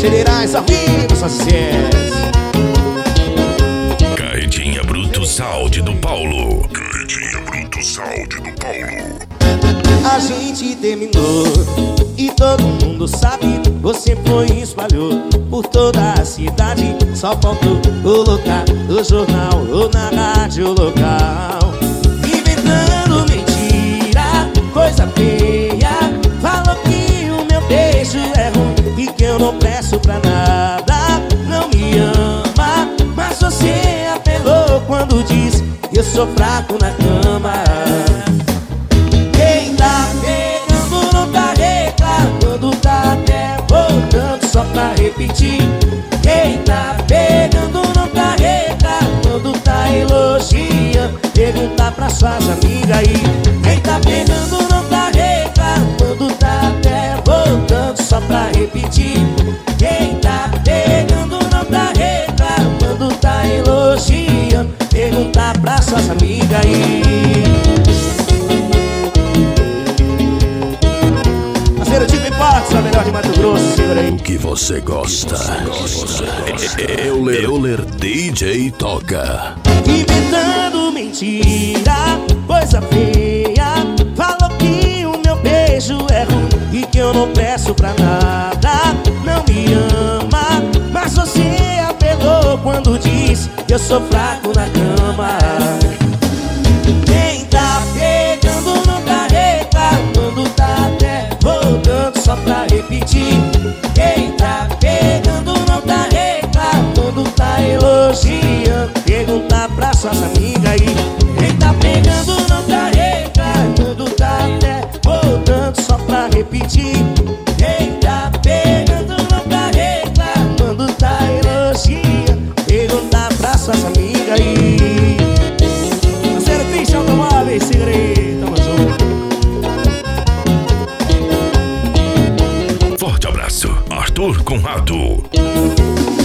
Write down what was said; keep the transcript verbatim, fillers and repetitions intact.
Generais ao vivo, só sucesso. Carretinha Bruto Saúde do Paulo. Carretinha Bruto Saúde do Paulo. A gente terminou e todo mundo sabe. Você foi e espalhou por toda a cidade. Só faltou colocar no jornal ou na rádio local. Inventando mentira, coisa feia. Falou que o meu beijo é ruim e que eu não presto pra nada. Não me ama, mas você apelou quando disse que eu sou fraco na cama. Quem tá pegando não tá reclamando, tá até voltando só pra repetir. Quem tá pegando não tá reclamando, tá elogiando. Pergunta pra suas amigas aí. Quem tá pegando não tá reclamando, tá até voltando só pra repetir. Quem tá pegando não tá reclamando, tá elogiando. Pergunta pra suas amigas aí. A melhor de Mato Grosso, segura aí. O que você gosta? Euler, Euler D J toca. Inventando mentira, coisa feia. Falou que o meu beijo é ruim e que eu não peço pra nada. Não me ama, mas você apelou quando diz que eu sou fraco na cama. Quem tá pegando não tá reclamando, tá até voltando só pra repetir. Quem tá pegando não tá reclamando, tá elogiando. Pergunta pra suas amigas aí. Quem tá pegando não tá reclamando, tá até voltando só pra repetir. Quem tá pegando não tá reclamando, tá elogiando. Pergunta pra suas amigas aí. Parceiro Christian Automóveis, segredo, tamo junto. Forte abraço, Arthur Conrado.